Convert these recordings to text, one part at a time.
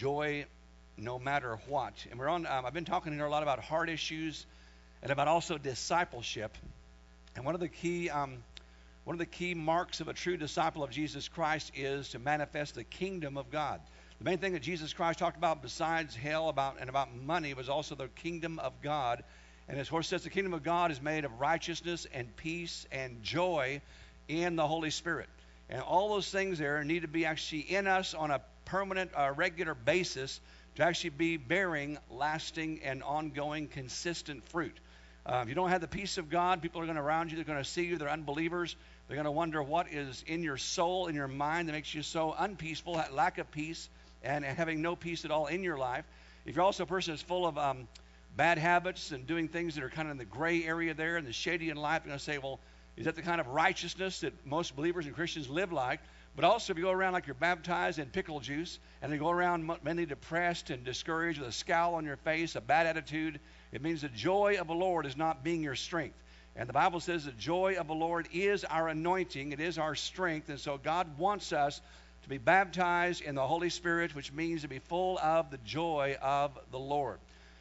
joy no matter what. And I've been talking here a lot about heart issues and about also discipleship. And one of the key marks of a true disciple of Jesus Christ is to manifest the kingdom of God. The main thing that Jesus Christ talked about besides hell about money was also the kingdom of God. And as Horse says, the kingdom of God is made of righteousness and peace and joy in the Holy Spirit. And all those things there need to be actually in us on a permanent, regular basis to actually be bearing lasting and ongoing, consistent fruit. If you don't have the peace of God, people are going to around you, they're going to see you, they're unbelievers. They're going to wonder what is in your soul, in your mind that makes you so unpeaceful, that lack of peace, and having no peace at all in your life. If you're also a person that's full of bad habits and doing things that are kind of in the gray area there and the shady in life, you're going to say, well, is that the kind of righteousness that most believers and Christians live like? But also, if you go around like you're baptized in pickle juice, and you go around mainly depressed and discouraged with a scowl on your face, a bad attitude, it means the joy of the Lord is not being your strength. And the Bible says the joy of the Lord is our anointing. It is our strength. And so God wants us to be baptized in the Holy Spirit, which means to be full of the joy of the Lord.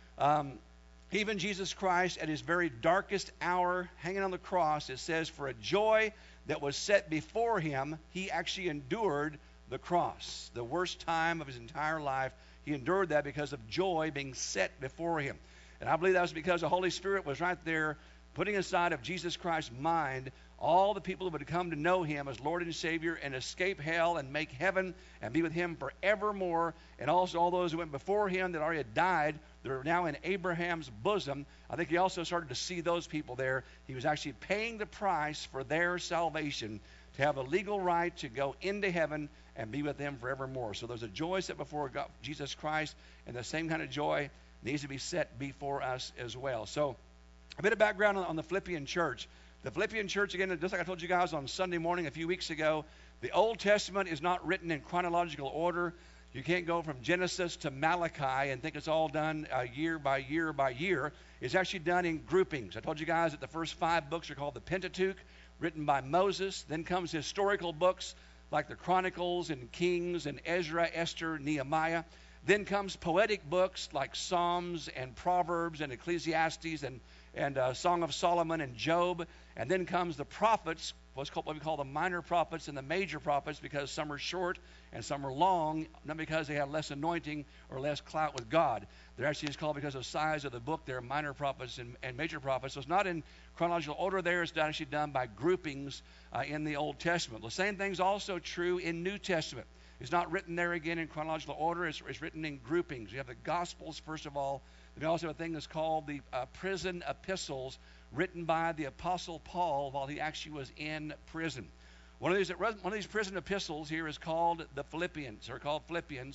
Even Jesus Christ, at his very darkest hour, hanging on the cross, it says, for a joy that was set before him, he actually endured the cross. The worst time of his entire life, he endured that because of joy being set before him. And I believe that was because the Holy Spirit was right there putting aside of Jesus Christ's mind all the people who would come to know him as Lord and Savior and escape hell and make heaven and be with him forevermore. And also all those who went before him that already had died, that are now in Abraham's bosom. I think he also started to see those people there. He was actually paying the price for their salvation to have a legal right to go into heaven and be with them forevermore. So there's a joy set before God, Jesus Christ, and the same kind of joy needs to be set before us as well. So a bit of background on the Philippian church. The Philippian church, again, just like I told you guys on Sunday morning a few weeks ago, the Old Testament is not written in chronological order. You can't go from Genesis to Malachi and think it's all done year by year by year. It's actually done in groupings. I told you guys that the first 5 books are called the Pentateuch, written by Moses. Then comes historical books like the Chronicles and Kings and Ezra, Esther, Nehemiah. Then comes poetic books like Psalms and Proverbs and Ecclesiastes and Song of Solomon and Job. And then comes the prophets, what we call the minor prophets and the major prophets, because some are short and some are long, not because they have less anointing or less clout with God. They're actually just called because of the size of the book. They're minor prophets and major prophets. So it's not in chronological order there. It's actually done by groupings in the Old Testament. The same thing's also true in New Testament. It's not written there again in chronological order. It's written in groupings. You have the Gospels, first of all. Then you also have a thing that's called the prison epistles, written by the Apostle Paul while he actually was in prison. One of these prison epistles here is called the Philippians, or called Philippians,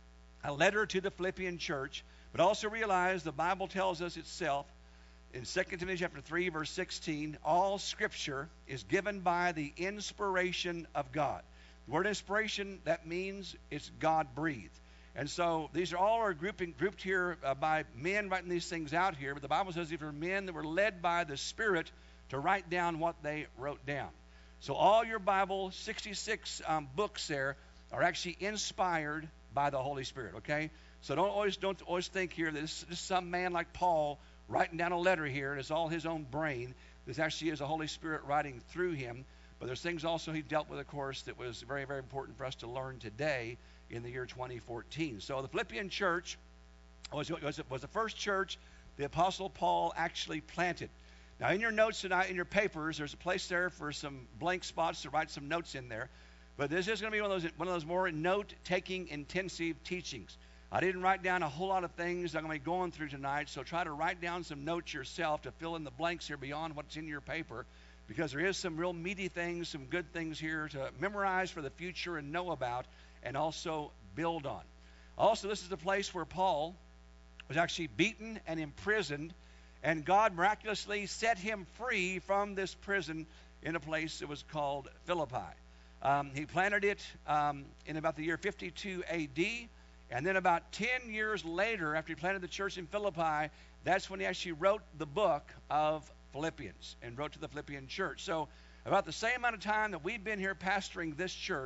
a letter to the Philippian church. But also realize the Bible tells us itself in 2 Timothy chapter 3, verse 16, all Scripture is given by the inspiration of God. The word inspiration, that means it's God-breathed. And so these are all grouped here by men writing these things out here. But the Bible says these were men that were led by the Spirit to write down what they wrote down. So all your Bible, 66 books there, are actually inspired by the Holy Spirit, okay? So don't always think here that this is some man like Paul writing down a letter here, and it's all his own brain. This actually is the Holy Spirit writing through him. But there's things also he dealt with, of course, that was very, very important for us to learn today in the year 2014. So the Philippian church was the first church the Apostle Paul actually planted. Now, in your notes tonight, in your papers, there's a place there for some blank spots to write some notes in there. But this is going to be one of those more note-taking, intensive teachings. I didn't write down a whole lot of things I'm going to be going through tonight, so try to write down some notes yourself to fill in the blanks here beyond what's in your paper, because there is some real meaty things, some good things here to memorize for the future and know about and also build on. Also, this is the place where Paul was actually beaten and imprisoned, and God miraculously set him free from this prison in a place that was called Philippi. He planted it in about the year 52 A.D., and then about 10 years later, after he planted the church in Philippi, that's when he actually wrote the book of Philippians and wrote to the Philippian church. So about the same amount of time that we've been here pastoring this church,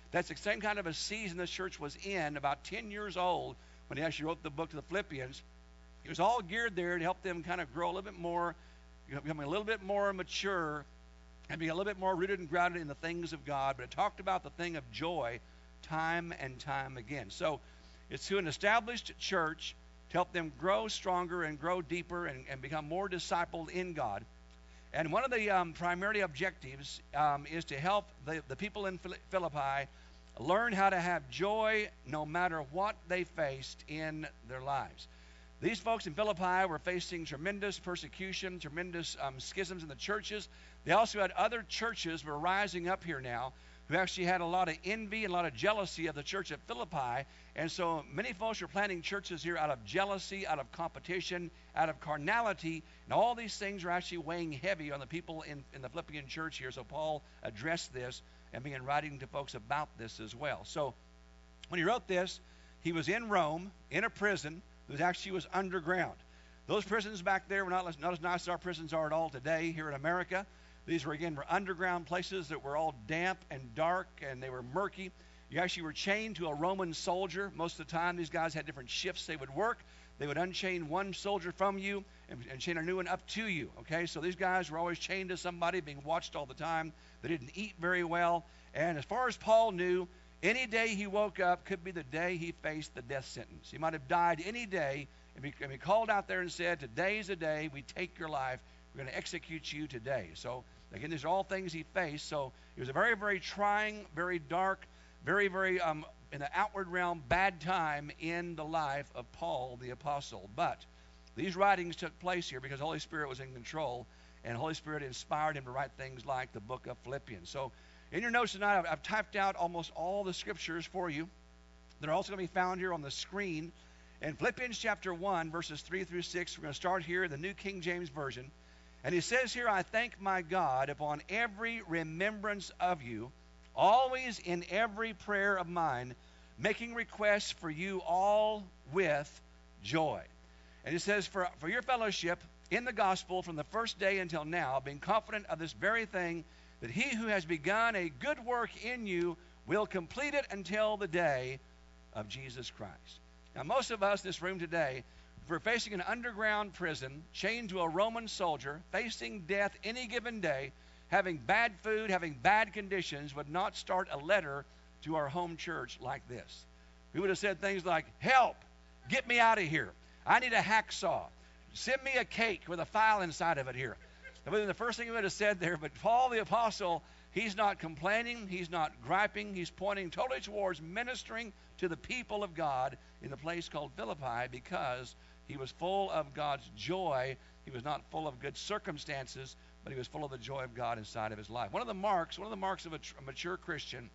That's the same kind of a season this church was in, about 10 years old, when he actually wrote the book to the Philippians. It was all geared there to help them kind of grow a little bit more, becoming a little bit more mature, and be a little bit more rooted and grounded in the things of God. But it talked about the thing of joy time and time again. So it's to an established church to help them grow stronger and grow deeper and become more discipled in God. And one of the primary objectives is to help the people in Philippi learn how to have joy no matter what they faced in their lives. These folks in Philippi were facing tremendous persecution, tremendous schisms in the churches. They also had other churches were rising up here now who actually had a lot of envy and a lot of jealousy of the church at Philippi. And so many folks are planting churches here out of jealousy, out of competition, out of carnality. And all these things are actually weighing heavy on the people in the Philippian church here. So Paul addressed this and began writing to folks about this as well. So when he wrote this, he was in Rome, in a prison. It was underground. Those prisons back there were not as nice as our prisons are at all today here in America. These were underground places that were all damp and dark, and they were murky. You actually were chained to a Roman soldier. Most of the time, these guys had different shifts they would work. They would unchain one soldier from you and chain a new one up to you. Okay, so these guys were always chained to somebody, being watched all the time. They didn't eat very well. And as far as Paul knew, any day he woke up could be the day he faced the death sentence. He might have died any day and be called out there and said, "Today's the day we take your life. We're going to execute you today." So again, these are all things he faced. So it was a very, very trying, very dark, very, very, in the outward realm, bad time in the life of Paul the Apostle. But these writings took place here because the Holy Spirit was in control, and the Holy Spirit inspired him to write things like the book of Philippians. So in your notes tonight, I've typed out almost all the scriptures for you. They're also going to be found here on the screen. In Philippians chapter 1, verses 3 through 6, we're going to start here in the New King James Version. And he says here, "I thank my God upon every remembrance of you, always in every prayer of mine, making requests for you all with joy." And he says, for your fellowship in the gospel from the first day until now, being confident of this very thing, that he who has begun a good work in you will complete it until the day of Jesus Christ. Now, most of us in this room today, if we're facing an underground prison, chained to a Roman soldier, facing death any given day, having bad food, having bad conditions, would not start a letter to our home church like this. We would have said things like, "Help, get me out of here. I need a hacksaw. Send me a cake with a file inside of it here." That would have been the first thing we would have said there. But Paul the Apostle, he's not complaining, he's not griping, he's pointing totally towards ministering to the people of God in the place called Philippi, because he was full of God's joy. He was not full of good circumstances, but he was full of the joy of God inside of his life. One of the marks of a mature Christian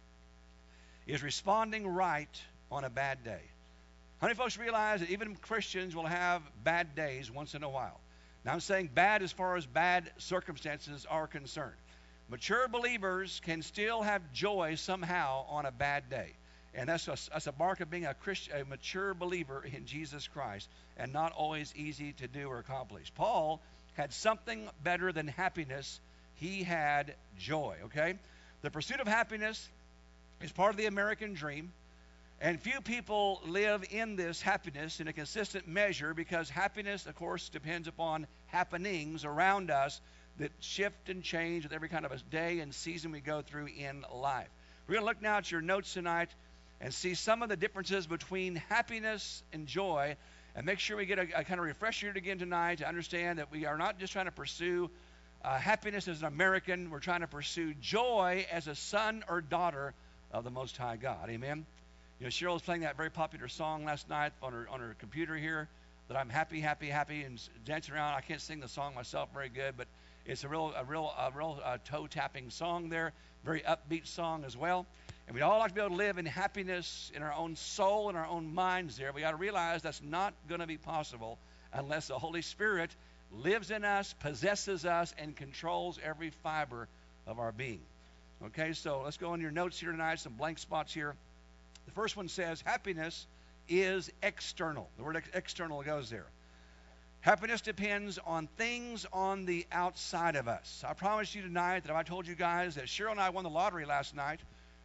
is responding right on a bad day. How many folks realize that even Christians will have bad days once in a while? Now, I'm saying bad as far as bad circumstances are concerned. Mature believers can still have joy somehow on a bad day. And that's a mark of being a mature believer in Jesus Christ, and not always easy to do or accomplish. Paul had something better than happiness. He had joy, okay? The pursuit of happiness is part of the American dream. And few people live in this happiness in a consistent measure, because happiness, of course, depends upon happenings around us that shift and change with every kind of a day and season we go through in life. We're going to look now at your notes tonight and see some of the differences between happiness and joy, and make sure we get a kind of refresher again tonight to understand that we are not just trying to pursue happiness as an American. We're trying to pursue joy as a son or daughter of the Most High God. Amen? You know, Cheryl was playing that very popular song last night on her computer here, that I'm happy, happy, happy, and dancing around. I can't sing the song myself very good, but it's a real toe-tapping song there, very upbeat song as well. And we'd all like to be able to live in happiness in our own soul and our own minds there. We got to realize that's not going to be possible unless the Holy Spirit lives in us, possesses us, and controls every fiber of our being. Okay, so let's go on your notes here tonight, some blank spots here. The first one says, happiness is external. The word external goes there. Happiness depends on things on the outside of us. I promise you tonight that if I told you guys that Cheryl and I won the lottery last night,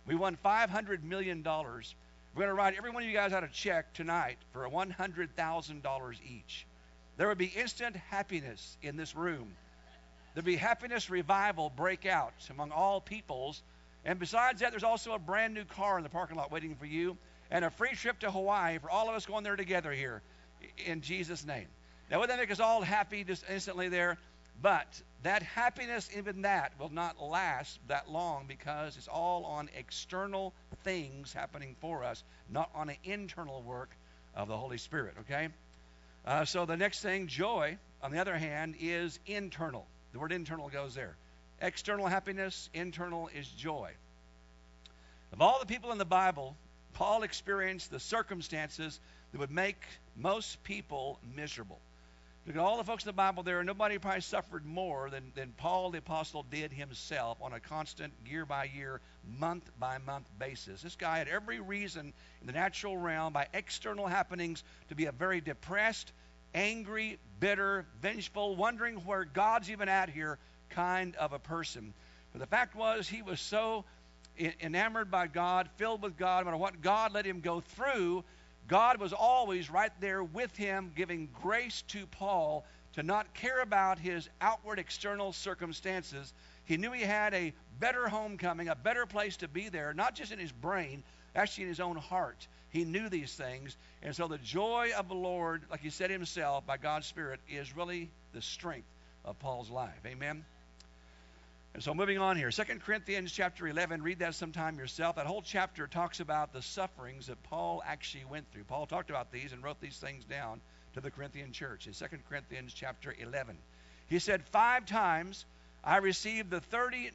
We won $500 million. We're going to write every one of you guys out a check tonight for $100,000 each. There would be instant happiness in this room. There'd be happiness revival break out among all peoples. And besides that, there's also a brand new car in the parking lot waiting for you, and a free trip to Hawaii for all of us going there together here in Jesus' name. Now, wouldn't that make us all happy just instantly there? But that happiness, even that, will not last that long, because it's all on external things happening for us, not on an internal work of the Holy Spirit, okay? So the next thing, joy, on the other hand, is internal. The word internal goes there. External happiness, internal is joy. Of all the people in the Bible, Paul experienced the circumstances that would make most people miserable. Look at all the folks in the Bible there. Nobody probably suffered more than Paul the Apostle did himself on a constant, year-by-year, month-by-month basis. This guy had every reason in the natural realm, by external happenings, to be a very depressed, angry, bitter, vengeful, wondering where God's even at here kind of a person. But the fact was, he was so enamored by God, filled with God, no matter what God let him go through, God was always right there with him, giving grace to Paul to not care about his outward external circumstances. He knew he had a better homecoming, a better place to be there, not just in his brain, actually in his own heart. He knew these things. And so the joy of the Lord, like he said himself, by God's Spirit, is really the strength of Paul's life. Amen? And so moving on here, 2 Corinthians chapter 11, read that sometime yourself. That whole chapter talks about the sufferings that Paul actually went through. Paul talked about these and wrote these things down to the Corinthian church in 2 Corinthians chapter 11. He said, 5 times I received the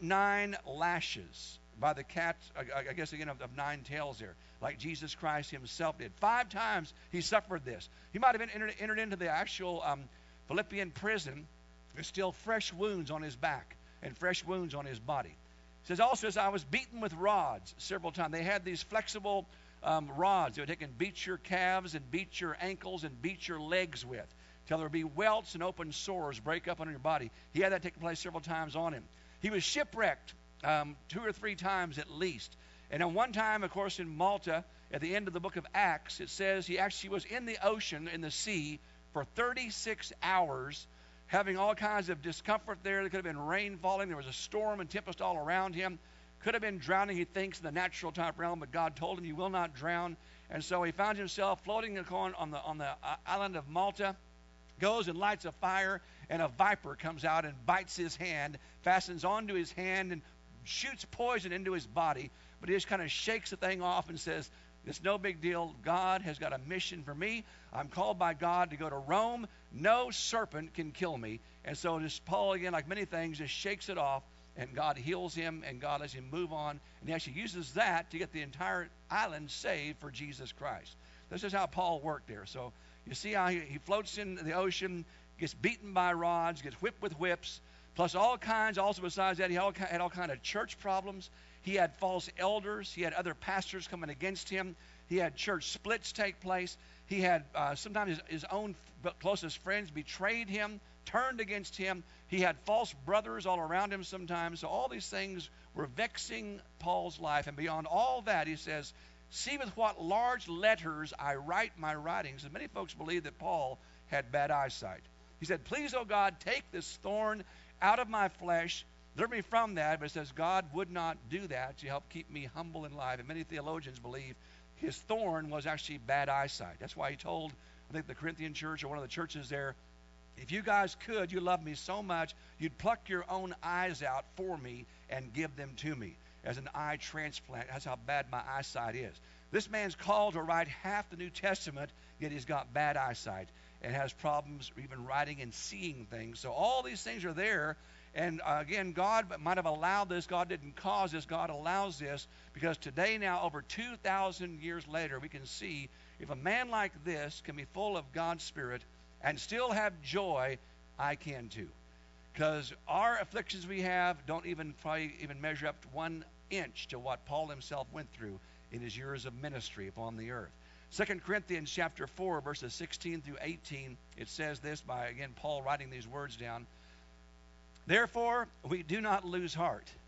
39 lashes by the cat, I guess again, of 9 tails there, like Jesus Christ himself did. 5 times he suffered this. He might have been entered into the actual Philippian prison with still fresh wounds on his back and fresh wounds on his body. It says also, as I was beaten with rods several times. They had these flexible rods they would take and beat your calves and beat your ankles and beat your legs with, till there would be welts and open sores break up on your body. He had that taking place several times on him. He was shipwrecked 2 or 3 times at least. And then one time, of course, in Malta, at the end of the book of Acts, it says he actually was in the ocean, in the sea, for 36 hours, having all kinds of discomfort there. There could have been rain falling. There was a storm and tempest all around him. Could have been drowning, he thinks, in the natural type realm, but God told him, you will not drown. And so he found himself floating on the island of Malta, goes and lights a fire, and a viper comes out and bites his hand, fastens onto his hand, and shoots poison into his body. But he just kind of shakes the thing off and says, it's no big deal. God has got a mission for me. I'm called by God to go to Rome. No serpent can kill me. And so just Paul, again, like many things, just shakes it off, and God heals him, and God lets him move on. And he actually uses that to get the entire island saved for Jesus Christ. This is how Paul worked there. So you see how he floats in the ocean, gets beaten by rods, gets whipped with whips, plus all kinds. Also besides that, he had all kinds of church problems. He had false elders. He had other pastors coming against him. He had church splits take place. He had sometimes his own closest friends betrayed him, turned against him. He had false brothers all around him sometimes. So all these things were vexing Paul's life. And beyond all that, he says, see with what large letters I write my writings. And many folks believe that Paul had bad eyesight. He said, please, O God, take this thorn out of my flesh. Deliver me from that. But it says God would not do that to help keep me humble in life. And many theologians believe his thorn was actually bad eyesight. That's why he told, I think, the Corinthian church or one of the churches there, if you guys could, you love me so much, you'd pluck your own eyes out for me and give them to me as an eye transplant. That's how bad my eyesight is. This man's called to write half the New Testament, yet he's got bad eyesight and has problems even writing and seeing things. So all these things are there. And again, God might have allowed this. God didn't cause this. God allows this because today now, over 2,000 years later, we can see if a man like this can be full of God's Spirit and still have joy, I can too. Because our afflictions we have don't probably even measure up to 1 inch to what Paul himself went through in his years of ministry upon the earth. 2 Corinthians chapter 4, verses 16 through 18, it says this by, again, Paul writing these words down. Therefore, we do not lose heart.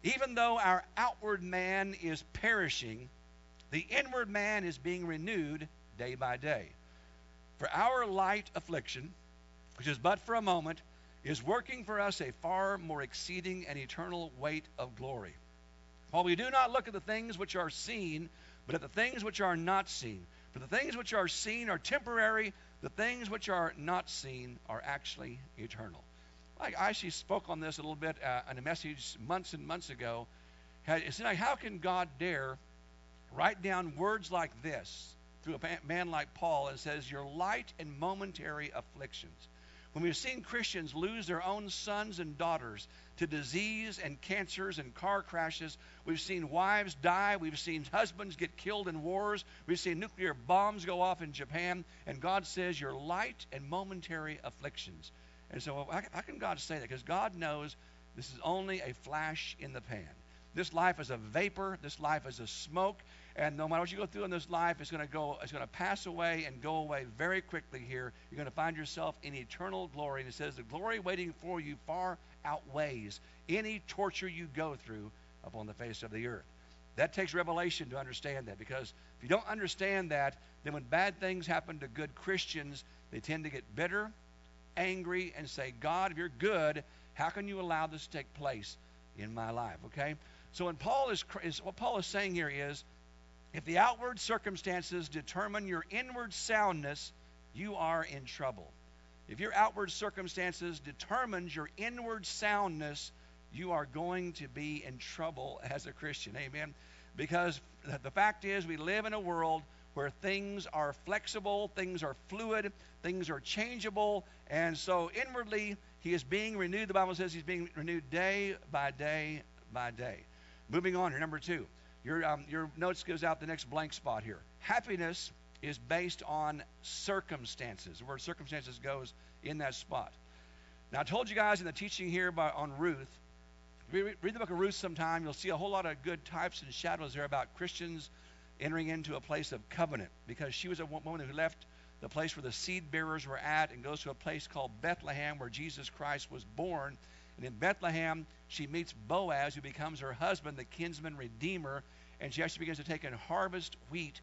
Even though our outward man is perishing, the inward man is being renewed day by day. For our light affliction, which is but for a moment, is working for us a far more exceeding and eternal weight of glory. For we do not look at the things which are seen, but at the things which are not seen. For the things which are seen are temporary, the things which are not seen are actually eternal. I actually spoke on this a little bit in a message months and months ago. It's like, how can God dare write down words like this through a man like Paul, and says, your light and momentary afflictions? When we've seen Christians lose their own sons and daughters to disease and cancers and car crashes, we've seen wives die, we've seen husbands get killed in wars, we've seen nuclear bombs go off in Japan, and God says your light and momentary afflictions. And so how can God say that? Because God knows this is only a flash in the pan. This life is a vapor, this life is a smoke, and no matter what you go through in this life, it's going to pass away and go away very quickly here. You're going to find yourself in eternal glory. And it says the glory waiting for you far outweighs any torture you go through upon the face of the earth. That takes revelation to understand that, because if you don't understand that, then when bad things happen to good Christians, they tend to get bitter, angry, and say, God, if you're good, how can you allow this to take place in my life? Okay? So what Paul is saying here is, if the outward circumstances determine your inward soundness, you are in trouble. If your outward circumstances determines your inward soundness, you are going to be in trouble as a Christian. Amen? Because the fact is, we live in a world where things are flexible, things are fluid, things are changeable, and so inwardly he is being renewed. The Bible says he's being renewed day by day by day. Moving on here, number 2. Your notes gives out the next blank spot here. Happiness is based on circumstances. The word circumstances goes in that spot. Now, I told you guys in the teaching here on Ruth, read the book of Ruth sometime. You'll see a whole lot of good types and shadows there about Christians entering into a place of covenant, because she was a woman who left the place where the seed bearers were at and goes to a place called Bethlehem, where Jesus Christ was born. And in Bethlehem, she meets Boaz, who becomes her husband, the kinsman redeemer, and she actually begins to take and harvest wheat,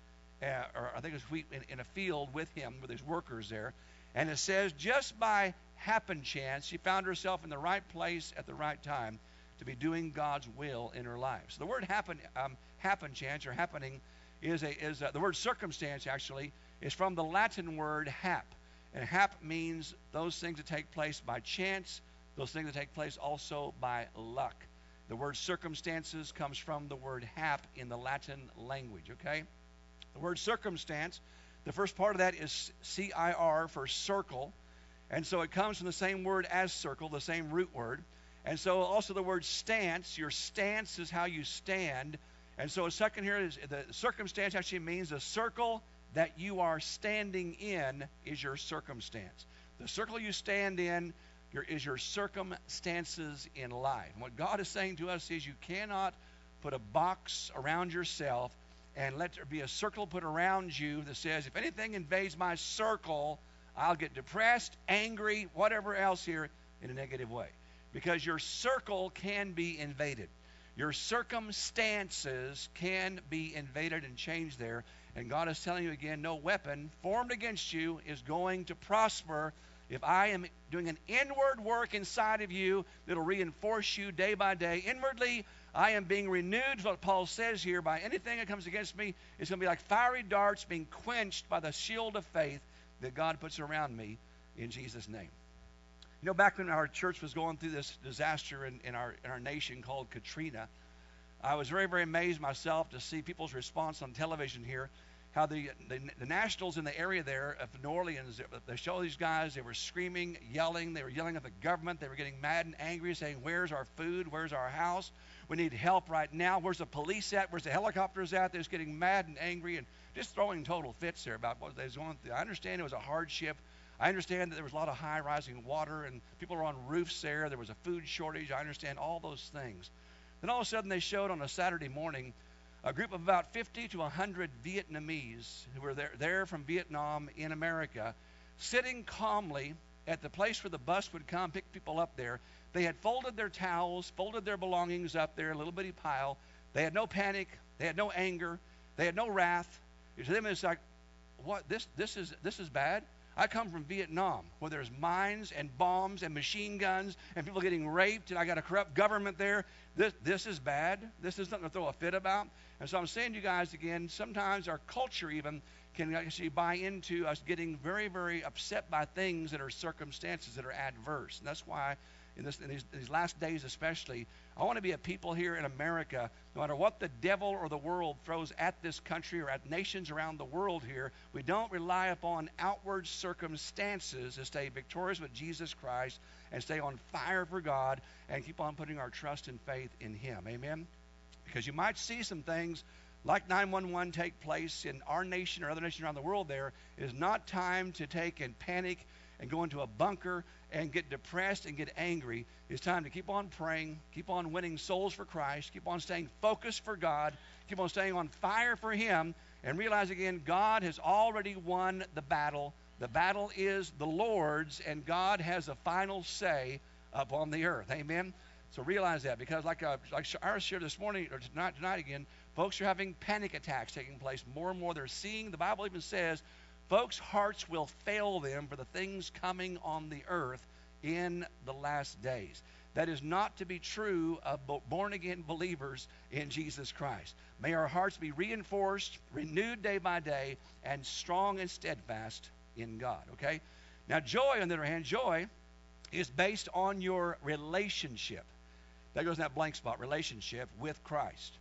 or I think it was wheat in a field with him, with his workers there. And it says, just by happen chance, she found herself in the right place at the right time to be doing God's will in her life. So the word happen chance, or happening, is the word circumstance actually is from the Latin word hap. And hap means those things that take place by chance, those things that take place also by luck. The word circumstances comes from the word hap in the Latin language, okay? The word circumstance, the first part of that is C-I-R for circle. And so it comes from the same word as circle, the same root word. And so also the word stance, your stance is how you stand. And so a second here is the circumstance actually means the circle that you are standing in is your circumstance. The circle you stand in is your circumstances in life. And what God is saying to us is you cannot put a box around yourself and let there be a circle put around you that says, if anything invades my circle, I'll get depressed, angry, whatever else here in a negative way. Because your circle can be invaded. Your circumstances can be invaded and changed there. And God is telling you again, no weapon formed against you is going to prosper. If I am doing an inward work inside of you that'll reinforce you day by day, inwardly, I am being renewed, what Paul says here, by anything that comes against me. It's going to be like fiery darts being quenched by the shield of faith that God puts around me in Jesus' name. You know, back when our church was going through this disaster in our nation called Katrina, I was very, very amazed myself to see people's response on television here. How the nationals in the area there of New Orleans, they show these guys, they were screaming, yelling. They were yelling at the government. They were getting mad and angry, saying, where's our food? Where's our house? We need help right now. Where's the police at? Where's the helicopters at? They're just getting mad and angry and just throwing total fits there about what they was going through. I understand it was a hardship. I understand that there was a lot of high rising water and people were on roofs there. There was a food shortage. I understand all those things. Then all of a sudden they showed on a Saturday morning a group of about 50 to 100 Vietnamese who were there from Vietnam in America, sitting calmly at the place where the bus would come, pick people up there, they had folded their towels, folded their belongings up there, a little bitty pile. They had no panic. They had no anger. They had no wrath. To them, it's like, what? This is bad? I come from Vietnam, where there's mines and bombs and machine guns and people getting raped, and I got a corrupt government there. This is bad. This is nothing to throw a fit about. And so I'm saying to you guys again, sometimes our culture even can actually buy into us getting very, very upset by things that are circumstances that are adverse. And that's why in these last days especially, I want to be a people here in America, no matter what the devil or the world throws at this country or at nations around the world here, we don't rely upon outward circumstances to stay victorious with Jesus Christ and stay on fire for God and keep on putting our trust and faith in Him. Amen? Because you might see some things like 911 take place in our nation or other nations around the world there. It is not time to take and panic and go into a bunker and get depressed and get angry. It's time to keep on praying, keep on winning souls for Christ, keep on staying focused for God, keep on staying on fire for Him, and realize again, God has already won the battle. The battle is the Lord's, and God has a final say upon the earth. Amen? So realize that, because like I shared this morning, or tonight again, folks are having panic attacks taking place more and more. They're seeing, the Bible even says, folks' hearts will fail them for the things coming on the earth in the last days. That is not to be true of born-again believers in Jesus Christ. May our hearts be reinforced, renewed day by day, and strong and steadfast in God, okay? Now, joy, on the other hand, joy is based on your relationship. That goes in that blank spot, relationship with Christ.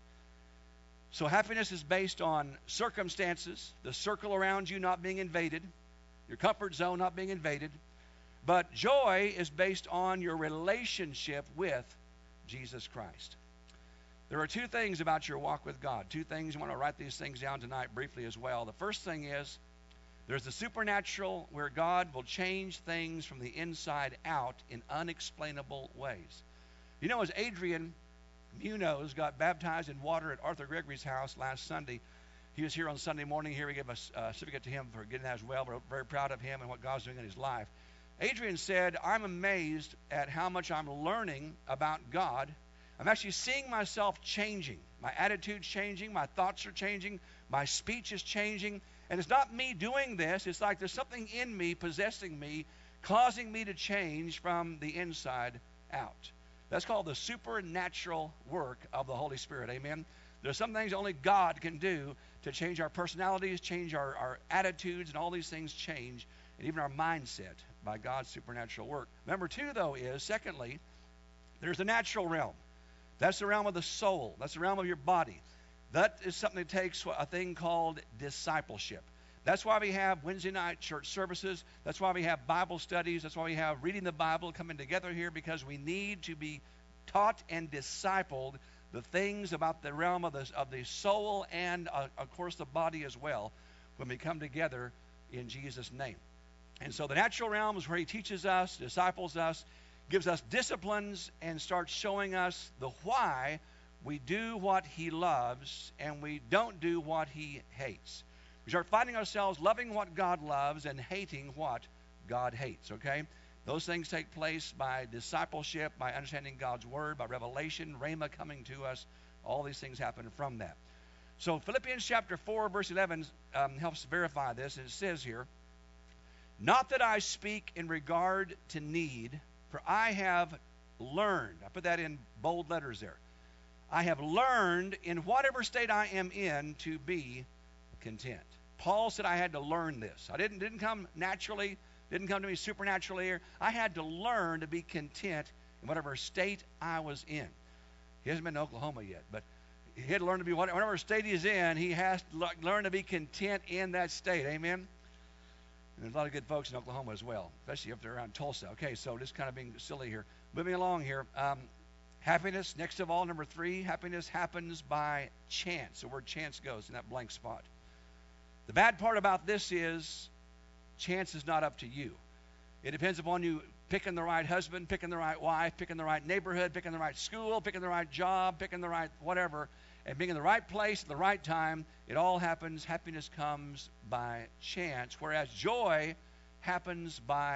So happiness is based on circumstances, the circle around you not being invaded, your comfort zone not being invaded. But joy is based on your relationship with Jesus Christ. There are two things about your walk with God. Two things. You want to write these things down tonight briefly as well. The first thing is there's the supernatural, where God will change things from the inside out in unexplainable ways. You know, as Adrian Munoz got baptized in water at Arthur Gregory's house last Sunday, he was here on Sunday morning. Here we gave a certificate to him for getting that as well. We're very proud of him and what God's doing in his life. Adrian said, I'm amazed at how much I'm learning about God. I'm actually seeing myself changing. My attitude's changing. My thoughts are changing. My speech is changing. And it's not me doing this. It's like there's something in me possessing me, causing me to change from the inside out. That's called the supernatural work of the Holy Spirit. Amen? There's some things only God can do to change our personalities, change our attitudes, and all these things change, and even our mindset by God's supernatural work. Number two, though, is, secondly, there's the natural realm. That's the realm of the soul. That's the realm of your body. That is something that takes a thing called discipleship. That's why we have Wednesday night church services. That's why we have Bible studies. That's why we have reading the Bible, coming together here, because we need to be taught and discipled the things about the realm of the soul and, of course, the body as well when we come together in Jesus' name. And so the natural realm is where He teaches us, disciples us, gives us disciplines, and starts showing us the why we do what He loves and we don't do what He hates. We start finding ourselves loving what God loves and hating what God hates, okay? Those things take place by discipleship, by understanding God's Word, by revelation, rhema coming to us. All these things happen from that. So Philippians chapter 4, verse 11 helps verify this. And it says here, not that I speak in regard to need, for I have learned. I put that in bold letters there. I have learned in whatever state I am in to be content. Paul said I had to learn this. I didn't come naturally, didn't come to me supernaturally. I had to learn to be content in whatever state I was in. He hasn't been to Oklahoma yet, but he had to learn to be whatever state he's in. He has to learn to be content in that state. Amen. And there's a lot of good folks in Oklahoma as well, especially up there around Tulsa. Okay, so just kind of being silly here. Moving along here. Happiness, next of all, number 3, happiness happens by chance. The word chance goes in that blank spot. The bad part about this is chance is not up to you. It depends upon you picking the right husband, picking the right wife, picking the right neighborhood, picking the right school, picking the right job, picking the right whatever, and being in the right place at the right time. It all happens. Happiness comes by chance, whereas joy happens by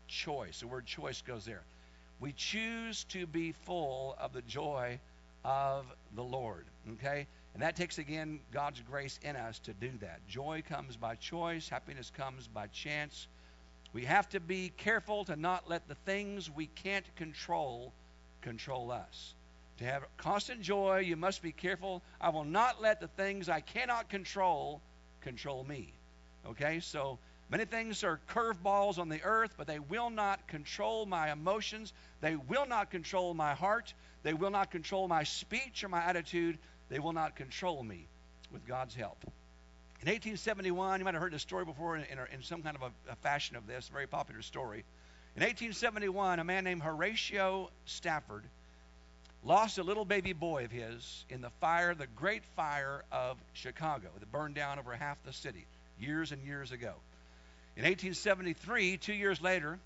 choice. The word choice goes there. We choose to be full of the joy of the Lord. Okay? And that takes, again, God's grace in us to do that. Joy comes by choice. Happiness comes by chance. We have to be careful to not let the things we can't control us. To have constant joy, you must be careful. I will not let the things I cannot control me. Okay? So many things are curveballs on the earth, but they will not control my emotions. They will not control my heart. They will not control my speech or my attitude. They will not control me with God's help. In 1871, you might have heard this story before in some kind of a fashion of this, a very popular story. In 1871, a man named Horatio Stafford lost a little baby boy of his in the Great Fire of Chicago that burned down over half the city years and years ago. In 1873, 2 years later,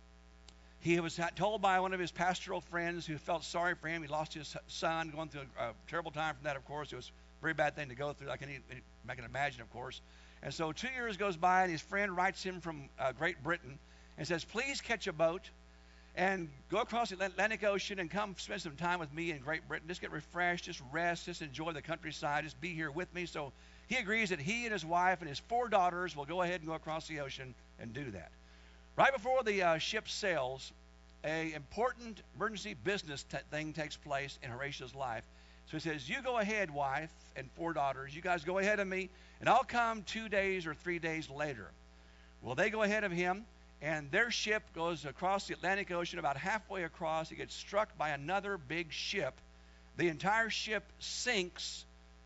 he was told by one of his pastoral friends who felt sorry for him. He lost his son, going through a terrible time from that, of course. It was a very bad thing to go through. I can imagine, of course. And so 2 years goes by, and his friend writes him from Great Britain and says, please catch a boat and go across the Atlantic Ocean and come spend some time with me in Great Britain. Just get refreshed, just rest, just enjoy the countryside, just be here with me. So he agrees that he and his wife and his 4 daughters will go ahead and go across the ocean and do that. Right before the ship sails, an important emergency business thing takes place in Horatio's life. So he says, you go ahead, wife and 4 daughters. You guys go ahead of me, and I'll come 2 days or 3 days later. Well, they go ahead of him, and their ship goes across the Atlantic Ocean. About halfway across, it gets struck by another big ship. The entire ship sinks.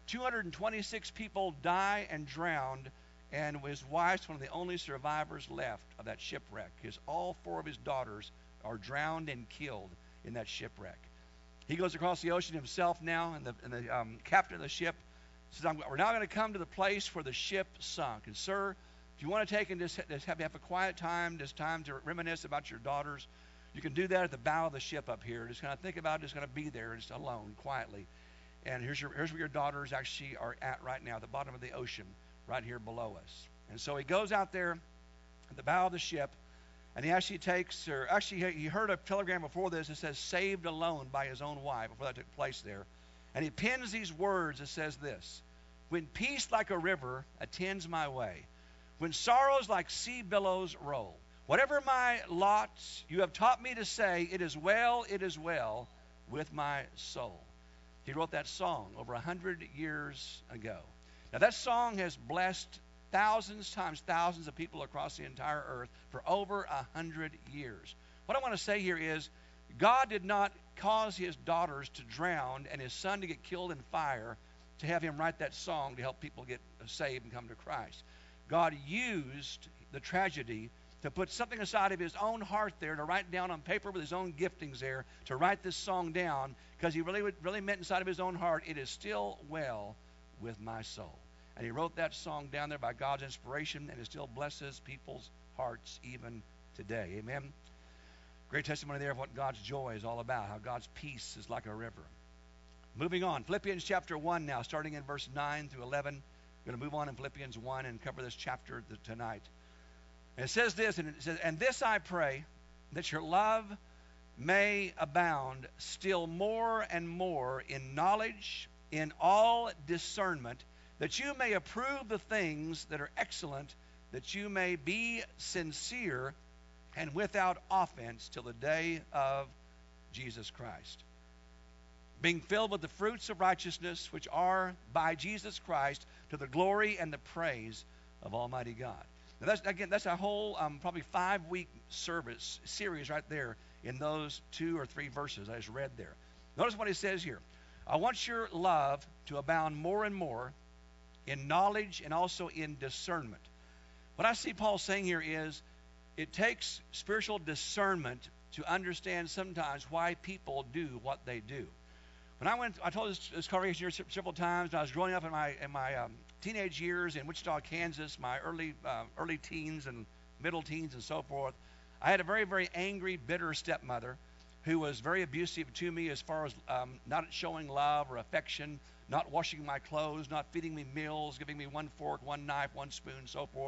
226 people die and drowned, and his wife's one of the only survivors left of that shipwreck. All 4 of his daughters are drowned and killed in that shipwreck. He goes across the ocean himself now, and the captain of the ship says, we're now going to come to the place where the ship sunk. And sir, if you want to take and just have a quiet time, just time to reminisce about your daughters, you can do that at the bow of the ship up here. Just kind of think about it, just going to be there, just alone, quietly. And here's where your daughters actually are at right now, at the bottom of the ocean, right here below us. And so he goes out there at the bow of the ship, and he actually he heard a telegram before this that says, saved alone by his own wife, before that took place there. And he pens these words that says this, when peace like a river attends my way, when sorrows like sea billows roll, whatever my lot, you have taught me to say, it is well with my soul. He wrote that song over 100 years ago. Now that song has blessed thousands of people across the entire earth for over 100 years. What I want to say here is, God did not cause his daughters to drown and his son to get killed in fire to have him write that song to help people get saved and come to Christ. God used the tragedy to put something aside of his own heart there, to write down on paper with his own giftings there, to write this song down, because he really meant inside of his own heart, it is still well with my soul. And he wrote that song down there by God's inspiration, and it still blesses people's hearts even today. Amen? Great testimony there of what God's joy is all about, how God's peace is like a river. Moving on, Philippians chapter 1 now, starting in verse 9 through 11. We're going to move on in Philippians 1 and cover this chapter tonight. And it says this, and it says, and this I pray, that your love may abound still more and more in knowledge, in all discernment, that you may approve the things that are excellent, that you may be sincere and without offense till the day of Jesus Christ, being filled with the fruits of righteousness, which are by Jesus Christ, to the glory and the praise of Almighty God. Now that's a whole probably 5-week series right there in those 2 or 3 verses I just read there. Notice what he says here. I want your love to abound more and more in knowledge and also in discernment. What I see Paul saying here is, it takes spiritual discernment to understand sometimes why people do what they do. When I told this congregation here several times, when I was growing up in my teenage years in Wichita, Kansas, my early teens and middle teens and so forth, I had a very, very angry, bitter stepmother who was very abusive to me as far as not showing love or affection, not washing my clothes, not feeding me meals, giving me 1 fork, 1 knife, 1 spoon, so forth.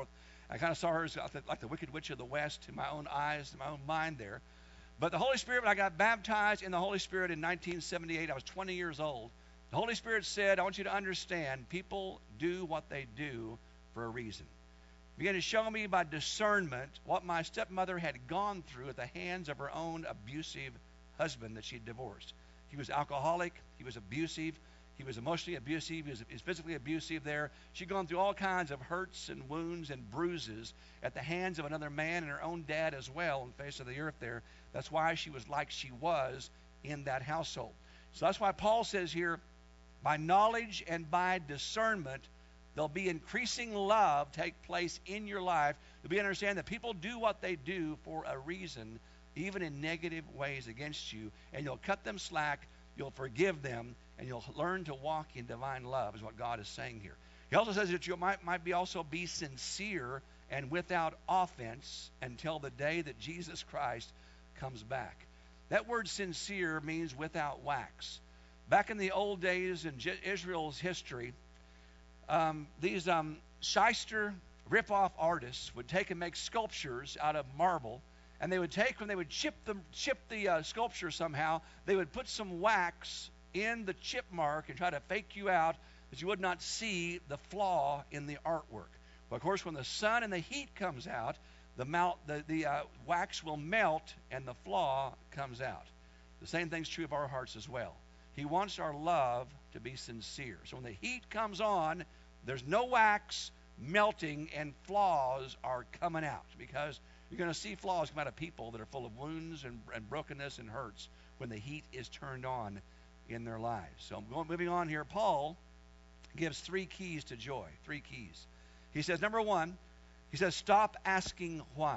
I kind of saw her as like the Wicked Witch of the West in my own eyes, in my own mind there. But the Holy Spirit, when I got baptized in the Holy Spirit in 1978, I was 20 years old. The Holy Spirit said, I want you to understand, people do what they do for a reason. He began to show me by discernment what my stepmother had gone through at the hands of her own abusive husband that she'd divorced. He was alcoholic. He was abusive. He was emotionally abusive. He was physically abusive there. She'd gone through all kinds of hurts and wounds and bruises at the hands of another man and her own dad as well on the face of the earth there. That's why she was like she was in that household. So that's why Paul says here, by knowledge and by discernment, there'll be increasing love take place in your life. You'll be understand that people do what they do for a reason, even in negative ways against you, and you'll cut them slack, you'll forgive them, and you'll learn to walk in divine love, is what God is saying here. He also says that you might also be sincere and without offense until the day that Jesus Christ comes back. That word sincere means without wax. Back in the old days in Israel's history, these shyster rip-off artists would take and make sculptures out of marble, and they would take, when they would chip the sculpture somehow, they would put some wax in the chip mark and try to fake you out that you would not see the flaw in the artwork. But of course, when the sun and the heat comes out, the wax will melt and the flaw comes out. The same thing's true of our hearts as well. He wants our love to be sincere. So when the heat comes on, there's no wax melting and flaws are coming out, because you're going to see flaws come out of people that are full of wounds and brokenness and hurts when the heat is turned on in their lives. So moving on here, Paul gives 3 keys to joy. 3 keys. He says, number 1, he says, stop asking why.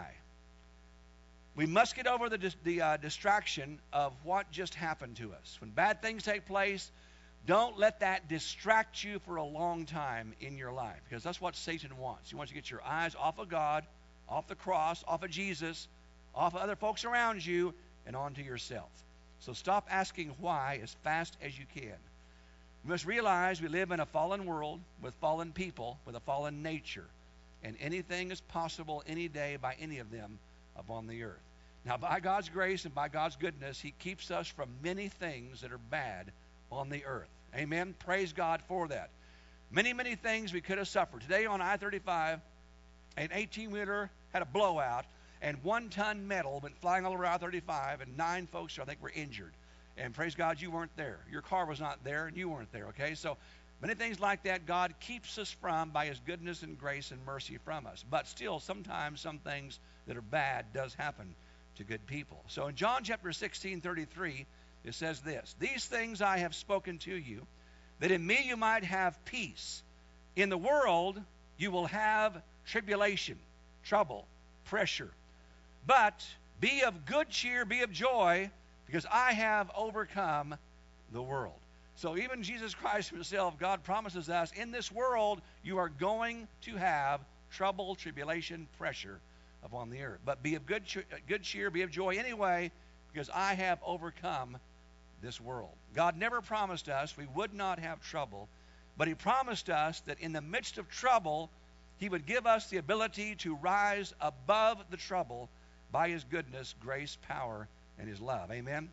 We must get over the distraction of what just happened to us. When bad things take place, don't let that distract you for a long time in your life, because that's what Satan wants. He wants you to get your eyes off of God, off the cross, off of Jesus, off of other folks around you, and onto yourself. So stop asking why as fast as you can. We must realize we live in a fallen world with fallen people, with a fallen nature, and anything is possible any day by any of them upon the earth. Now, by God's grace and by God's goodness, He keeps us from many things that are bad on the earth. Amen? Praise God for that. Many, many things we could have suffered. Today on I-35, an 18-wheeler had a blowout, and 1-ton metal went flying all over I-35, and 9 folks, I think, were injured. And praise God, you weren't there. Your car was not there, and you weren't there, okay? So many things like that God keeps us from by His goodness and grace and mercy from us. But still, sometimes some things that are bad does happen to good people. So in John chapter 16:33, it says this, these things I have spoken to you, that in me you might have peace. In the world you will have tribulation, trouble, pressure. But be of good cheer, be of joy, because I have overcome the world. So even Jesus Christ Himself, God promises us, in this world you are going to have trouble, tribulation, pressure upon the earth. But be of good cheer, be of joy anyway, because I have overcome this world. God never promised us we would not have trouble, but He promised us that in the midst of trouble, He would give us the ability to rise above the trouble by His goodness, grace, power, and His love. Amen?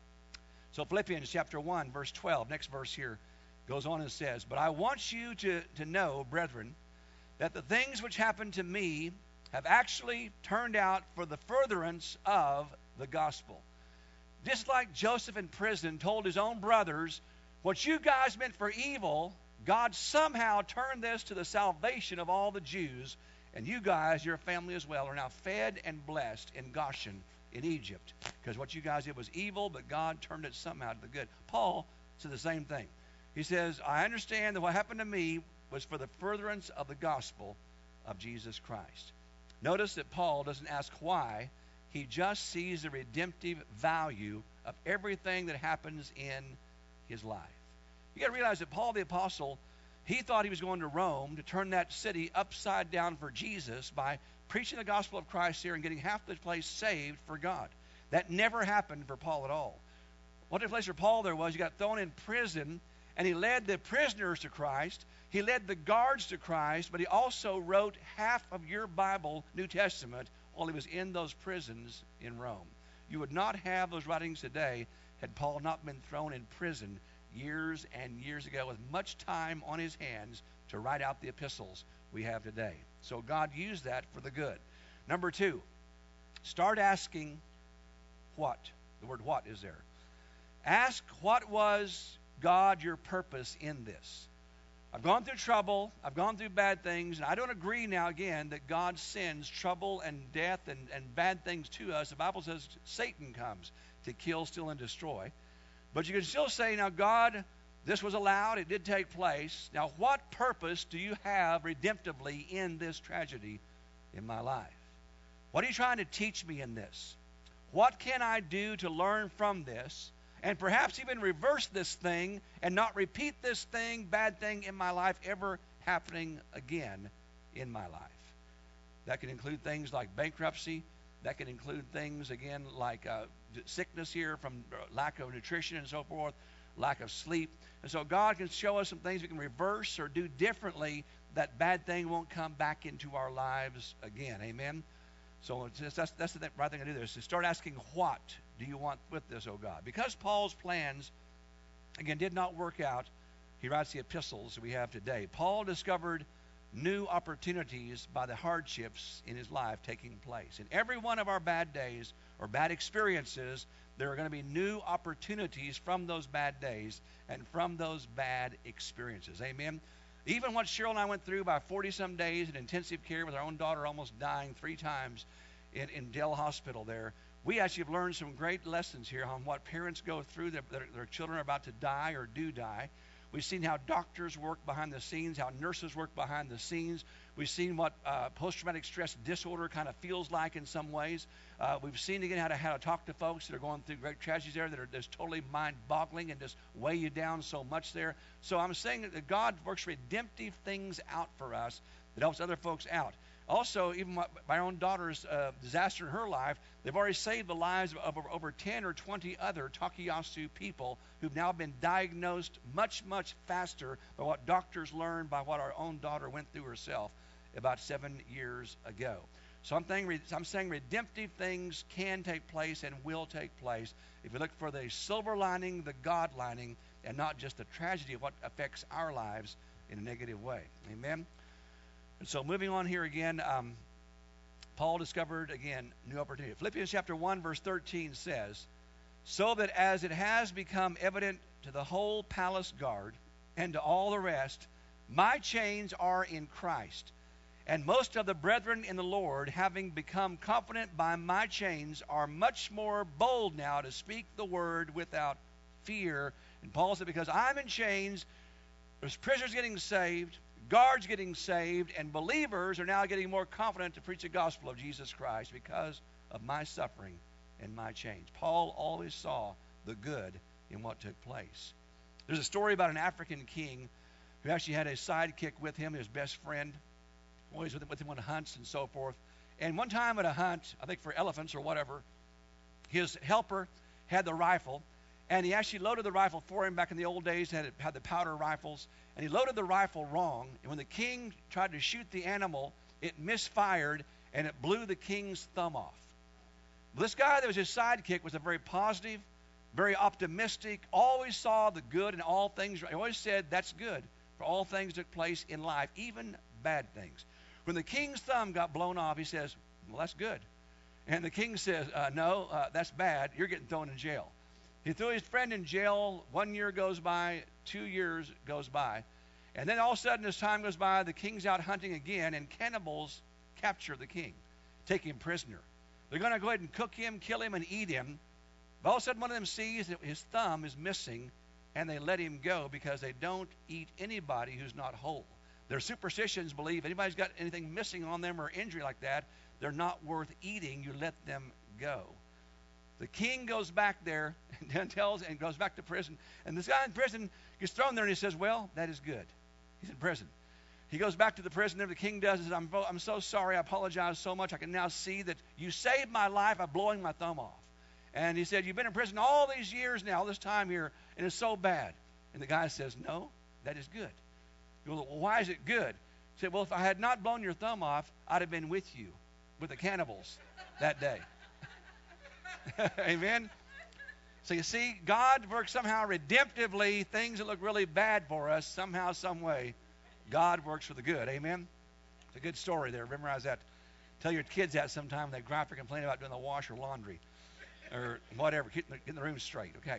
So Philippians chapter 1, verse 12, next verse here, goes on and says, but I want you to know, brethren, that the things which happened to me have actually turned out for the furtherance of the gospel. Just like Joseph in prison told his own brothers, what you guys meant for evil, God somehow turned this to the salvation of all the Jews, and you guys, your family as well, are now fed and blessed in Goshen in Egypt, because what you guys did was evil, but God turned it somehow to the good. Paul said the same thing. He says, I understand that what happened to me was for the furtherance of the gospel of Jesus Christ. Notice that Paul doesn't ask why. He just sees the redemptive value of everything that happens in his life. You got to realize that Paul the Apostle, he thought he was going to Rome to turn that city upside down for Jesus by preaching the gospel of Christ here and getting half the place saved for God. That never happened for Paul at all. What took place for Paul there was he got thrown in prison, and he led the prisoners to Christ. He led the guards to Christ, but he also wrote half of your Bible, New Testament, while he was in those prisons in Rome. You would not have those writings today had Paul not been thrown in prison years and years ago with much time on his hands to write out the epistles we have today. So God used that for the good. Number 2, start asking what. The word what is there. Ask, what was, God, your purpose in this? I've gone through trouble, I've gone through bad things, and I don't agree now again that God sends trouble and death and bad things to us. The Bible says Satan comes to kill, steal, and destroy. But you can still say, now God, this was allowed, it did take place. Now what purpose do you have redemptively in this tragedy in my life? What are you trying to teach me in this? What can I do to learn from this? And perhaps even reverse this thing and not repeat this thing, bad thing in my life ever happening again in my life. That can include things like bankruptcy. That can include things, again, like sickness here from lack of nutrition and so forth, lack of sleep. And so God can show us some things we can reverse or do differently. That bad thing won't come back into our lives again. Amen? So that's the right thing to do there, is to start asking, what do you want with this, oh God? Because Paul's plans, again, did not work out, he writes the epistles we have today. Paul discovered new opportunities by the hardships in his life taking place. In every one of our bad days or bad experiences, there are going to be new opportunities from those bad days and from those bad experiences. Amen? Even what Cheryl and I went through by 40-some days in intensive care with our own daughter almost dying 3 times in Dell Hospital there, we actually have learned some great lessons here on what parents go through. Their children are about to die or do die. We've seen how doctors work behind the scenes, how nurses work behind the scenes. We've seen what post-traumatic stress disorder kind of feels like in some ways. We've seen, again, how to talk to folks that are going through great tragedies there that are just totally mind-boggling and just weigh you down so much there. So I'm saying that God works redemptive things out for us that helps other folks out. Also, even my own daughter's disaster in her life, they've already saved the lives of over 10 or 20 other Takayasu people who've now been diagnosed much, much faster by what doctors learned by what our own daughter went through herself about 7 years ago. So I'm saying redemptive things can take place and will take place if you look for the silver lining, the God lining, and not just the tragedy of what affects our lives in a negative way. Amen? And so moving on here again, Paul discovered, again, new opportunity. Philippians chapter 1, verse 13 says, so that as it has become evident to the whole palace guard and to all the rest, my chains are in Christ. And most of the brethren in the Lord, having become confident by my chains, are much more bold now to speak the word without fear. And Paul said, because I'm in chains, there's prisoners getting saved, guards getting saved, and believers are now getting more confident to preach the gospel of Jesus Christ because of my suffering and my change. Paul always saw the good in what took place. There's a story about an African king who actually had a sidekick with him, his best friend, always with him on hunts and so forth. And one time at a hunt, I think for elephants or whatever, his helper had the rifle, and he actually loaded the rifle for him back in the old days, had the powder rifles, and he loaded the rifle wrong, and when the king tried to shoot the animal, it misfired, and it blew the king's thumb off. This guy that was his sidekick was a very positive, very optimistic, always saw the good in all things. He always said, that's good, for all things took place in life, even bad things. When the king's thumb got blown off, he says, well, that's good. And the king says, no, that's bad. You're getting thrown in jail. He threw his friend in jail. 1 year goes by, 2 years goes by. And then all of a sudden, as time goes by, the king's out hunting again, and cannibals capture the king, take him prisoner. They're going to go ahead and cook him, kill him, and eat him. But all of a sudden, one of them sees that his thumb is missing, and they let him go because they don't eat anybody who's not whole. Their superstitions believe if anybody's got anything missing on them or injury like that, they're not worth eating. You let them go. The king goes back there and goes back to prison. And this guy in prison gets thrown there, and he says, well, that is good. He's in prison. He goes back to the prison, and the king does and says, I'm so sorry. I apologize so much. I can now see that you saved my life by blowing my thumb off. And he said, you've been in prison all these years now, all this time here, and it's so bad. And the guy says, no, that is good. You go, well, why is it good? He said, well, if I had not blown your thumb off, I'd have been with you, with the cannibals that day. Amen? So you see, God works somehow redemptively. Things that look really bad for us, somehow, some way, God works for the good. Amen? It's a good story there. Memorize that. Tell your kids that sometime when they gripe or complain about doing the wash or laundry or whatever. Getting the room straight. Okay.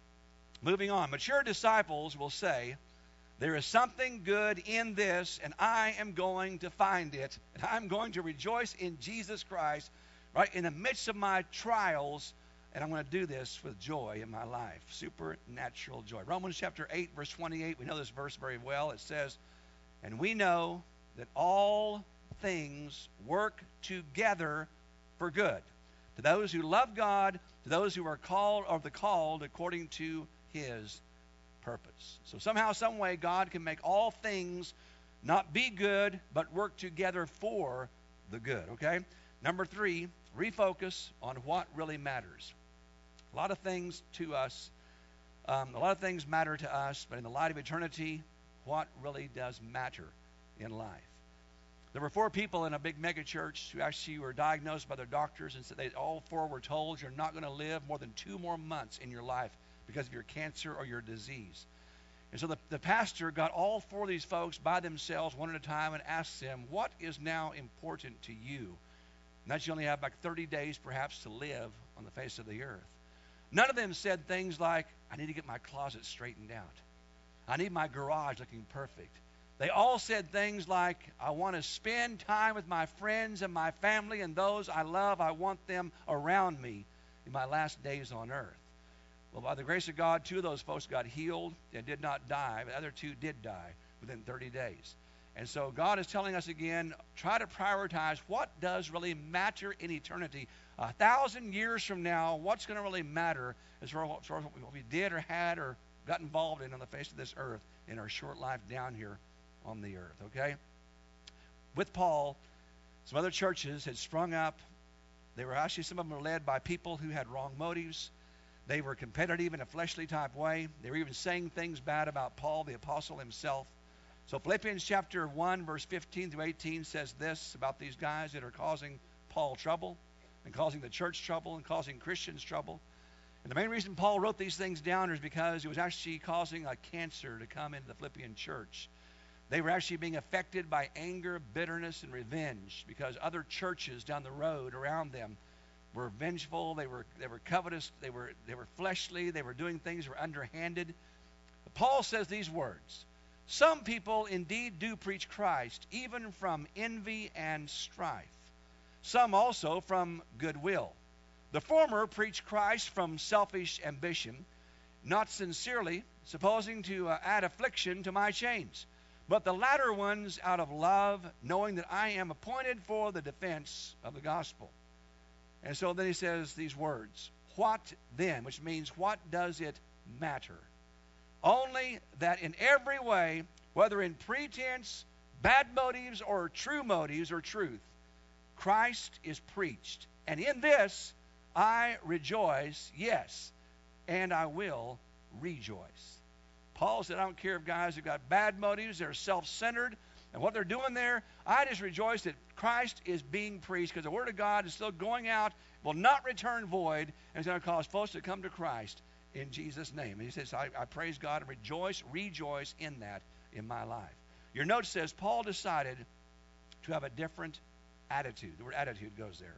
Moving on. Mature disciples will say, there is something good in this, and I am going to find it, and I'm going to rejoice in Jesus Christ, right, in the midst of my trials, and I'm going to do this with joy in my life. Supernatural joy. Romans chapter 8, verse 28, we know this verse very well. It says, and we know that all things work together for good to those who love God, to those who are called, or the called according to his purpose. So somehow, some way, God can make all things not be good, but work together for the good, okay? Number 3, refocus on what really matters. A lot of things to us, a lot of things matter to us, but in the light of eternity, what really does matter in life? There were 4 people in a big mega church who actually were diagnosed by their doctors and said they all 4 were told you're not going to live more than 2 more months in your life because of your cancer or your disease. And so the pastor got all 4 of these folks by themselves one at a time and asked them, what is now important to you? And that you only have like 30 days perhaps to live on the face of the earth. None of them said things like, I need to get my closet straightened out. I need my garage looking perfect. They all said things like, I want to spend time with my friends and my family and those I love. I want them around me in my last days on earth. Well, by the grace of God, 2 of those folks got healed and did not die. The other 2 did die within 30 days. And so God is telling us again, try to prioritize what does really matter in eternity. 1,000 years from now, what's going to really matter as far as what we did or had or got involved in on the face of this earth in our short life down here on the earth, okay? With Paul, some other churches had sprung up. They were actually, some of them were led by people who had wrong motives. They were competitive in a fleshly type way. They were even saying things bad about Paul, the apostle himself. So Philippians chapter 1, verse 15 through 18 says this about these guys that are causing Paul trouble and causing the church trouble and causing Christians trouble. And the main reason Paul wrote these things down is because it was actually causing a cancer to come into the Philippian church. They were actually being affected by anger, bitterness, and revenge because other churches down the road around them were vengeful, they were covetous, they were fleshly, they were doing things that were underhanded. But Paul says these words, some people indeed do preach Christ, even from envy and strife. Some also from goodwill. The former preach Christ from selfish ambition, not sincerely, supposing to add affliction to my chains. But the latter ones out of love, knowing that I am appointed for the defense of the gospel. And so then he says these words, what then? Which means, what does it matter? Only that in every way, whether in pretense, bad motives, or true motives or truth, Christ is preached. And in this I rejoice, yes, and I will rejoice. Paul said, I don't care if guys have got bad motives, they're self-centered, and what they're doing there, I just rejoice that Christ is being preached because the Word of God is still going out, will not return void, and it's going to cause folks to come to Christ in Jesus' name. And he says, I praise God and rejoice in that in my life. Your note says, Paul decided to have a different attitude. The word attitude goes there.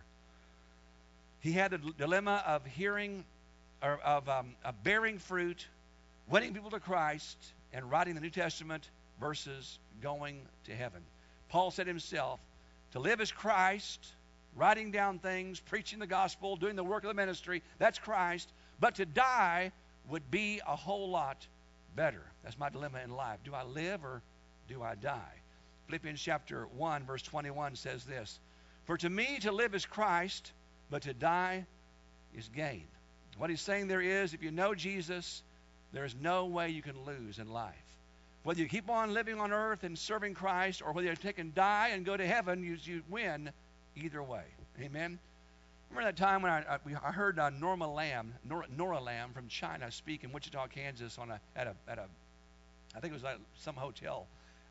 He had the dilemma of hearing, or of bearing fruit, winning people to Christ, and writing the New Testament versus going to heaven. Paul said himself, to live as Christ, writing down things, preaching the gospel, doing the work of the ministry, that's Christ. But to die would be a whole lot better. That's my dilemma in life. Do I live or do I die? Philippians chapter 1, verse 21 says this, for to me to live is Christ, but to die is gain. What he's saying there is, if you know Jesus, there is no way you can lose in life. Whether you keep on living on earth and serving Christ, or whether you take and die and go to heaven, you win either way. Amen? Remember that time when I heard Nora Lamb from China speak in Wichita, Kansas, I think it was at some hotel,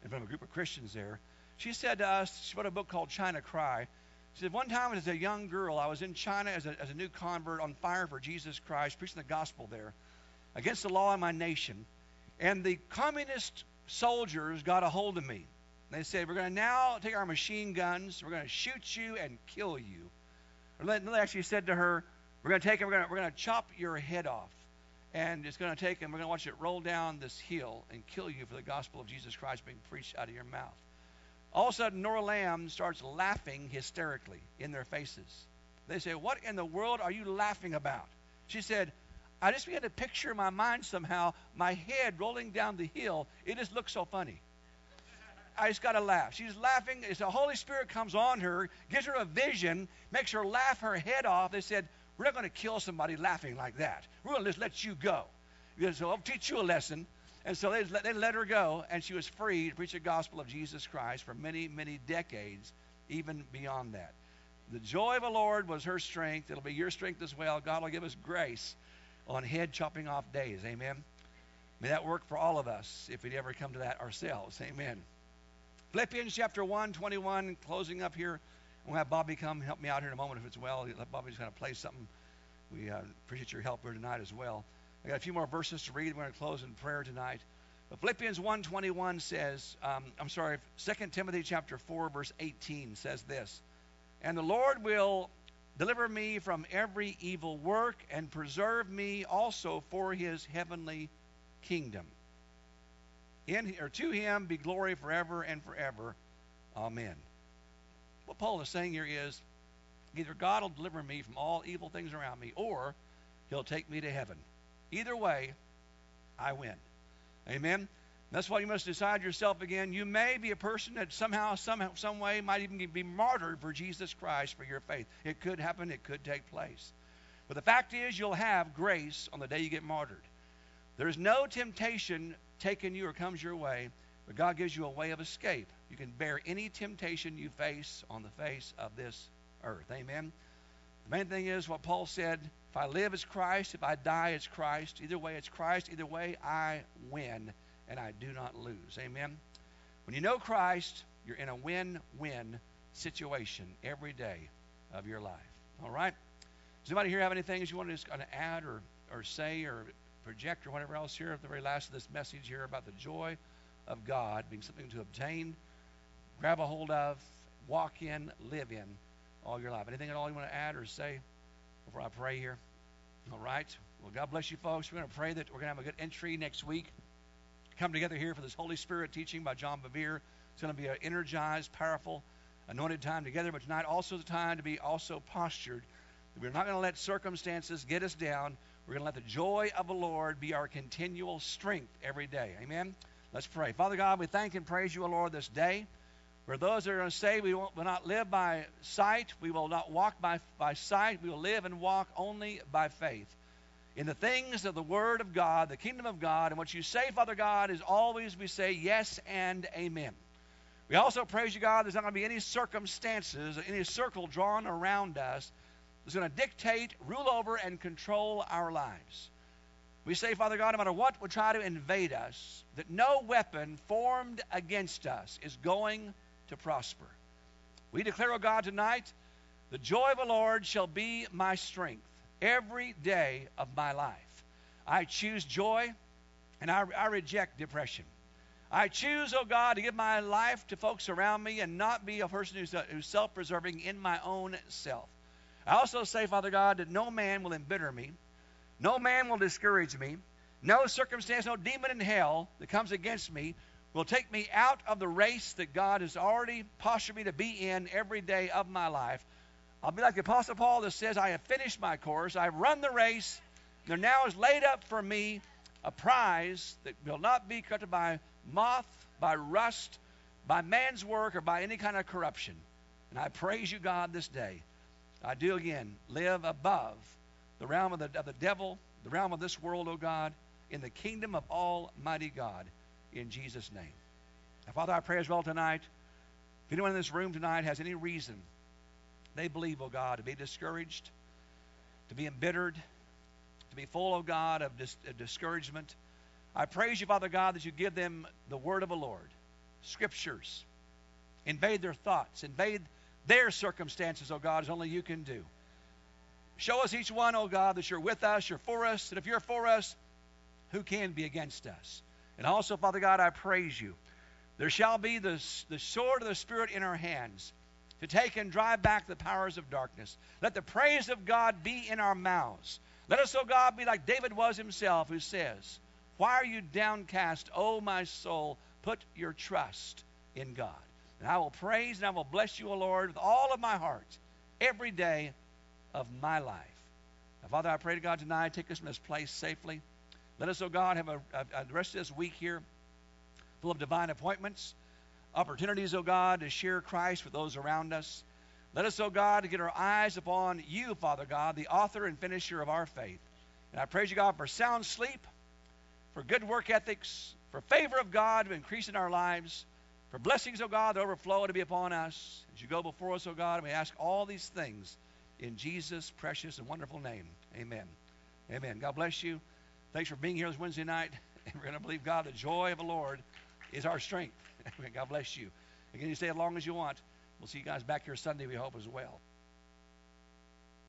in front of a group of Christians there. She said to us, she wrote a book called China Cry. She said, one time as a young girl, I was in China as a new convert on fire for Jesus Christ, preaching the gospel there against the law in my nation. And the communist soldiers got a hold of me. They said, we're going to now take our machine guns, we're going to shoot you and kill you. And they actually said to her, we're going to take it, we're going to chop your head off. And it's going to take, and we're going to watch it roll down this hill and kill you for the gospel of Jesus Christ being preached out of your mouth. All of a sudden, Nora Lamb starts laughing hysterically in their faces. They say, what in the world are you laughing about? She said, I just began to picture in my mind somehow my head rolling down the hill. It just looks so funny. I just got to laugh. She's laughing. As the Holy Spirit comes on her, gives her a vision, makes her laugh her head off. They said, we're not going to kill somebody laughing like that. We're going to just let you go. So I'll teach you a lesson. And so they let her go, and she was free to preach the gospel of Jesus Christ for many, many decades, even beyond that. The joy of the Lord was her strength. It'll be your strength as well. God will give us grace on head chopping off days. Amen. May that work for all of us if we'd ever come to that ourselves. Amen. Philippians chapter 1, 21, closing up here. We'll have Bobby come help me out here in a moment if it's well. Let Bobby's going to play something. We appreciate your help here tonight as well. I got a few more verses to read. We're going to close in prayer tonight. But Philippians 1:21 says, 2 Timothy chapter 4, verse 18 says this, and the Lord will deliver me from every evil work and preserve me also for his heavenly kingdom. To him be glory forever and forever. Amen. What Paul is saying here is, either God will deliver me from all evil things around me, or he'll take me to heaven. Either way, I win. Amen? That's why you must decide yourself again. You may be a person that somehow, some way, might even be martyred for Jesus Christ for your faith. It could happen. It could take place. But the fact is, you'll have grace on the day you get martyred. There's no temptation taking you or comes your way, but God gives you a way of escape. You can bear any temptation you face on the face of this earth. Amen? The main thing is what Paul said, if I live, it's Christ. If I die, it's Christ. Either way, it's Christ. Either way, I win, and I do not lose. Amen? When you know Christ, you're in a win-win situation every day of your life. All right? Does anybody here have anything that you want to just kind of add or say or project or whatever else here at the very last of this message here about the joy of God being something to obtain, grab a hold of, walk in, live in all your life? Anything at all you want to add or say before I pray here? All right. Well, God bless you folks. We're going to pray that we're going to have a good entry next week. Come together here for this Holy Spirit teaching by John Bevere. It's going to be an energized, powerful, anointed time together. But tonight also the time to be also postured. We're not going to let circumstances get us down. We're going to let the joy of the Lord be our continual strength every day. Amen? Let's pray. Father God, we thank and praise you, O Lord, this day. For those that are going to say we will not live by sight, we will not walk by sight, we will live and walk only by faith. In the things of the Word of God, the kingdom of God, and what you say, Father God, is always we say yes and amen. We also praise you, God, there's not going to be any circumstances, any circle drawn around us that's going to dictate, rule over, and control our lives. We say, Father God, no matter what would try to invade us, that no weapon formed against us is going to prosper. We declare, O God, tonight, the joy of the Lord shall be my strength every day of my life. I choose joy, and I reject depression. I choose, oh God, to give my life to folks around me and not be a person who's self-preserving in my own self. I also say, Father God, that no man will embitter me. No man will discourage me. No circumstance, no demon in hell that comes against me will take me out of the race that God has already postured me to be in every day of my life. I'll be like the Apostle Paul that says, I have finished my course. I've run the race. There now is laid up for me a prize that will not be corrupted by moth, by rust, by man's work, or by any kind of corruption. And I praise you, God, this day. I do again live above the realm of the devil, the realm of this world, O God, in the kingdom of Almighty God, in Jesus' name. Now, Father, I pray as well tonight, if anyone in this room tonight has any reason they believe, O God, to be discouraged, to be embittered, to be full, O God, of discouragement, I praise you, Father God, that you give them the word of the Lord. scriptures. Invade their thoughts. Invade their circumstances, oh God, as only you can do. Show us each one, oh God, that you're with us, you're for us, and if you're for us, who can be against us? And also, Father God, I praise you. There shall be the sword of the Spirit in our hands to take and drive back the powers of darkness. Let the praise of God be in our mouths. Let us, oh God, be like David was himself, who says, why are you downcast, O my soul? Put your trust in God. And I will praise and I will bless you, O Lord, with all of my heart, every day of my life. Now, Father, I pray to God tonight, take us from this place safely. Let us, oh God, have a rest of this week here full of divine appointments, opportunities, oh God, to share Christ with those around us. Let us, oh God, to get our eyes upon you, Father God, the author and finisher of our faith. And I praise you, God, for sound sleep, for good work ethics, for favor of God to increase in our lives, for blessings, oh God, to overflow to be upon us. As you go before us, oh God, and we ask all these things in Jesus' precious and wonderful name. Amen. Amen. God bless you. Thanks for being here this Wednesday night. And we're going to believe, God, the joy of the Lord is our strength. God bless you. Again, you stay as long as you want. We'll see you guys back here Sunday, we hope, as well.